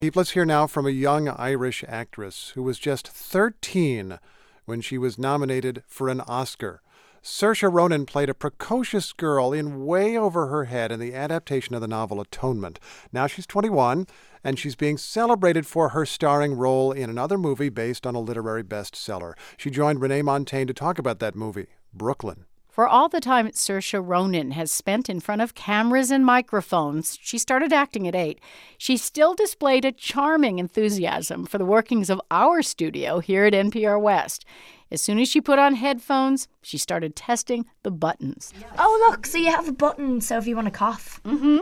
Pete, let's hear now from a young Irish actress who was just 13 when she was nominated for an Oscar. Saoirse Ronan played a precocious girl in way over her head in the adaptation of the novel Atonement. Now she's 21, and she's being celebrated for her starring role in another movie based on a literary bestseller. She joined Renee Montagne to talk about that movie, Brooklyn. For all the time Saoirse Ronan has spent in front of cameras and microphones, she started acting at 8. She still displayed a charming enthusiasm for the workings of our studio here at NPR West. As soon as she put on headphones, she started testing the buttons. Oh, look, so you have a button, so if you want to cough. Mm-hmm.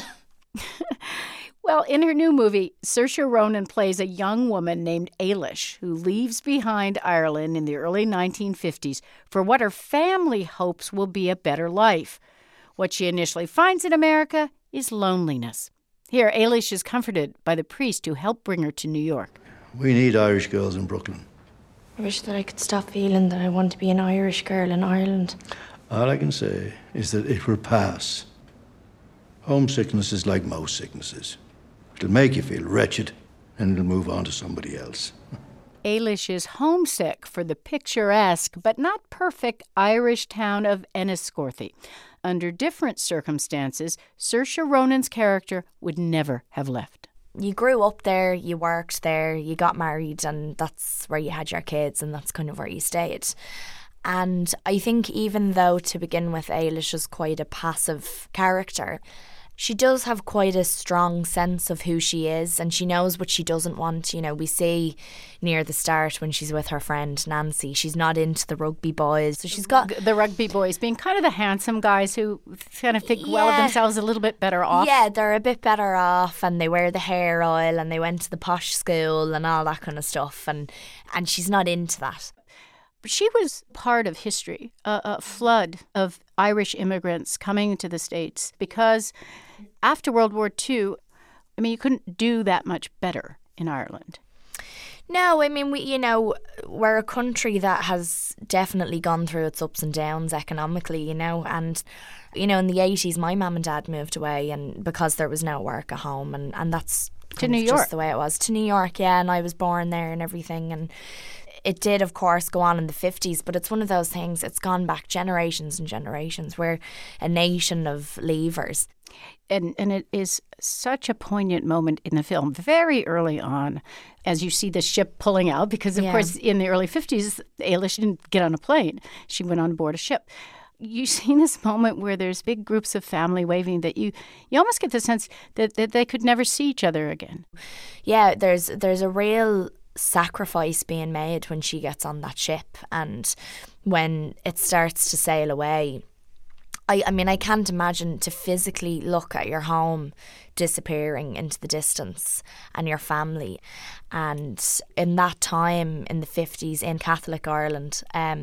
Well, in her new movie, Saoirse Ronan plays a young woman named Ailish who leaves behind Ireland in the early 1950s for what her family hopes will be a better life. What she initially finds in America is loneliness. Here, Ailish is comforted by the priest who helped bring her to New York. We need Irish girls in Brooklyn. I wish that I could stop feeling that I want to be an Irish girl in Ireland. All I can say is that it will pass. Homesickness is like most sicknesses. It'll make you feel wretched, and it'll move on to somebody else. Ailish is homesick for the picturesque but not perfect Irish town of Enniscorthy. Under different circumstances, Saoirse Ronan's character would never have left. You grew up there, you worked there, you got married, and that's where you had your kids, and that's kind of where you stayed. And I think even though to begin with Ailish is quite a passive character, she does have quite a strong sense of who she is, and she knows what she doesn't want. You know, we see near the start when she's with her friend Nancy, she's not into the rugby boys. So she's got the rugby boys being kind of the handsome guys who kind of think well of themselves, a little bit better off. Yeah, they're a bit better off, and they wear the hair oil, and they went to the posh school and all that kind of stuff, and she's not into that. She was part of history, a flood of Irish immigrants coming to the States, because after World War II, I mean, you couldn't do that much better in Ireland. No, I mean, we're a country that has definitely gone through its ups and downs economically, and, in the 80s, my mum and dad moved away, and because there was no work at home, and that's to New York. Just the way it was. To New York, yeah, and I was born there and everything, and it did, of course, go on in the 50s, but it's one of those things, it's gone back generations and generations. We're a nation of leavers. And it is such a poignant moment in the film, very early on, as you see the ship pulling out, because, of course, in the early 50s, Ailish didn't get on a plane. She went on board a ship. You see this moment where there's big groups of family waving that you almost get the sense that they could never see each other again. Yeah, there's a real sacrifice being made when she gets on that ship, and when it starts to sail away. I mean, I can't imagine to physically look at your home disappearing into the distance and your family. And in that time, in the 50s, in Catholic Ireland,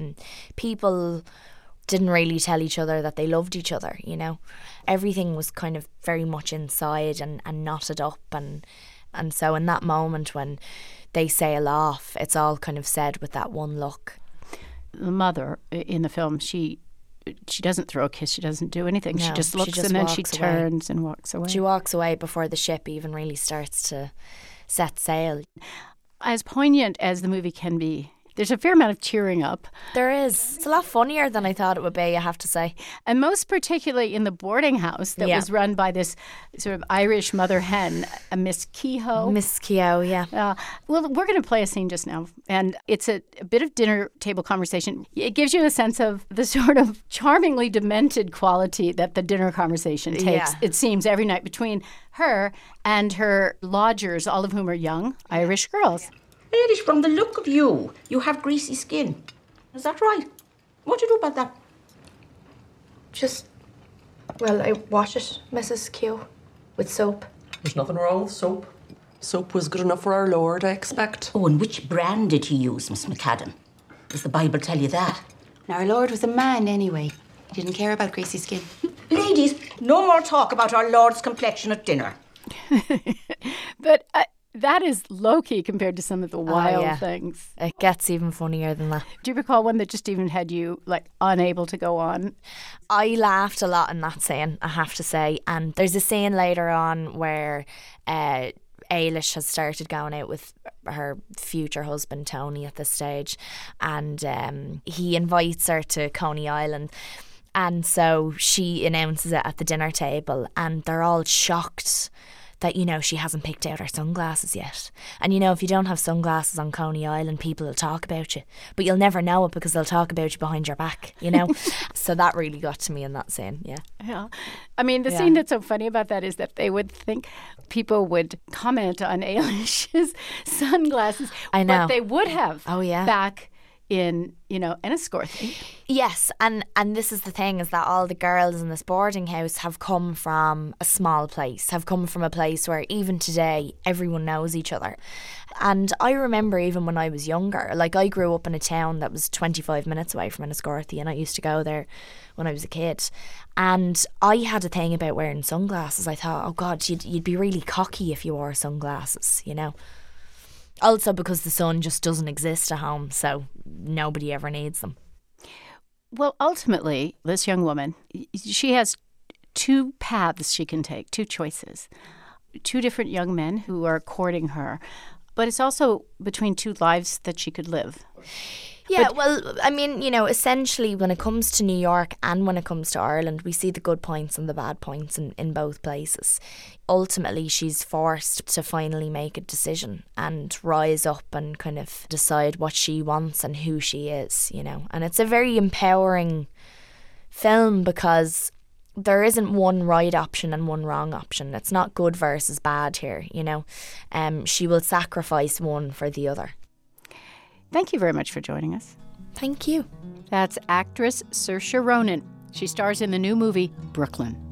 people didn't really tell each other that they loved each other, Everything was kind of very much inside and knotted up. And so in that moment when they sail off, it's all kind of said with that one look. The mother in the film, she doesn't throw a kiss, she doesn't do anything. No, she just looks and then she turns and walks away. She walks away before the ship even really starts to set sail. As poignant as the movie can be, there's a fair amount of tearing up. There is. It's a lot funnier than I thought it would be, I have to say. And most particularly in the boarding house that was run by this sort of Irish mother hen, Miss Kehoe. Miss Kehoe, yeah. Well, we're going to play a scene just now. And it's a bit of dinner table conversation. It gives you a sense of the sort of charmingly demented quality that the dinner conversation takes, it seems, every night between her and her lodgers, all of whom are young Irish girls. Ailish, from the look of you, you have greasy skin. Is that right? What do you do about that? I wash it, Mrs. Keogh, with soap. There's nothing wrong with soap. Soap was good enough for our Lord, I expect. Oh, and which brand did he use, Miss McAdam? Does the Bible tell you that? Now, our Lord was a man anyway. He didn't care about greasy skin. Ladies, no more talk about our Lord's complexion at dinner. But that is low-key compared to some of the wild things. It gets even funnier than that. Do you recall one that just even had you, unable to go on? I laughed a lot in that scene, I have to say. And there's a scene later on where Eilish has started going out with her future husband Tony at this stage, and he invites her to Coney Island. And so she announces it at the dinner table, and they're all shocked that, you know, she hasn't picked out her sunglasses yet. And, you know, if you don't have sunglasses on Coney Island, people will talk about you. But you'll never know it because they'll talk about you behind your back, you know. So that really got to me in that scene, Yeah. I mean, the scene that's so funny about that is that they would think people would comment on Eilish's sunglasses. I know. But they would have back in, you know, Enniscorthy. Yes, and this is the thing, is that all the girls in this boarding house have come from a small place, have come from a place where even today everyone knows each other. And I remember even when I was younger, like I grew up in a town that was 25 minutes away from Enniscorthy, and I used to go there when I was a kid. And I had a thing about wearing sunglasses. I thought, oh God, you'd be really cocky if you wore sunglasses, you know. Also because the sun just doesn't exist at home, so nobody ever needs them. Well, ultimately, this young woman, she has two paths she can take, two choices. Two different young men who are courting her, but it's also between two lives that she could live. Yeah, well, I mean, you know, essentially when it comes to New York and when it comes to Ireland, we see the good points and the bad points in both places. Ultimately, she's forced to finally make a decision and rise up and kind of decide what she wants and who she is, you know. And it's a very empowering film because there isn't one right option and one wrong option. It's not good versus bad here, you know. She will sacrifice one for the other. Thank you very much for joining us. Thank you. That's actress Saoirse Ronan. She stars in the new movie Brooklyn.